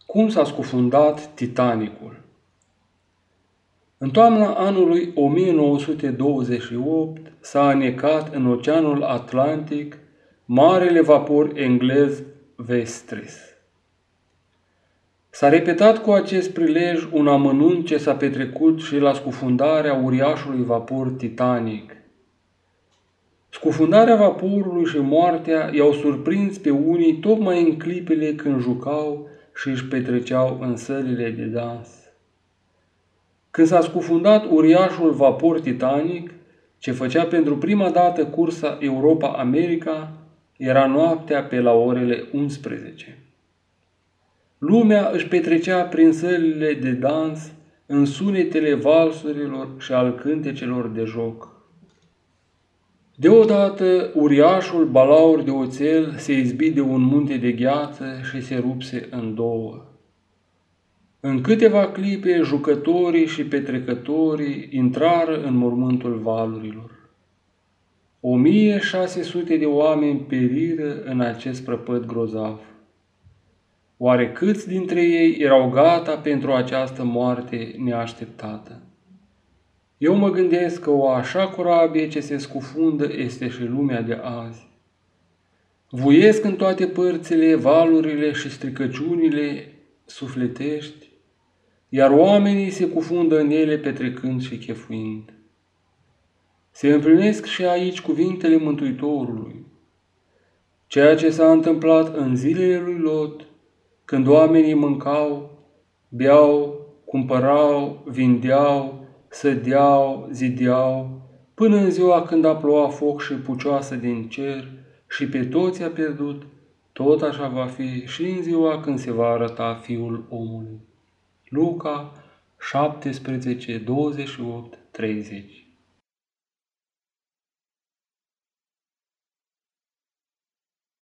Cum s-a scufundat Titanicul? În toamna anului 1928 s-a anecat în Oceanul Atlantic marele vapor englez Vestris. S-a repetat cu acest prilej un amănunt ce s-a petrecut și la scufundarea uriașului vapor Titanic. Scufundarea vaporului și moartea i-au surprins pe unii tocmai în clipele când jucau și își petreceau în sălile de dans. Când s-a scufundat uriașul vapor Titanic, ce făcea pentru prima dată cursa Europa-America, era noaptea pe la orele 11. Lumea își petrecea prin sălile de dans în sunetele valsurilor și al cântecelor de joc. Deodată, uriașul balaur de oțel se izbi de un munte de gheață și se rupse în două. În câteva clipe, jucătorii și petrecătorii intrară în mormântul valurilor. 1600 de oameni periră în acest prăpăd grozav. Oare câți dintre ei erau gata pentru această moarte neașteptată? Eu mă gândesc că o așa corabie ce se scufundă este și lumea de azi. Vuiesc în toate părțile valurile și stricăciunile sufletești, iar oamenii se cufundă în ele petrecând și chefuind. Se împlinesc și aici cuvintele Mântuitorului. Ceea ce s-a întâmplat în zilele lui Lot, când oamenii mâncau, beau, cumpărau, vindeau, sădeau, zideau, până în ziua când a plouat foc și pucioasă din cer și pe toți a pierdut, tot așa va fi și în ziua când se va arăta Fiul omului. Luca 17, 28, 30.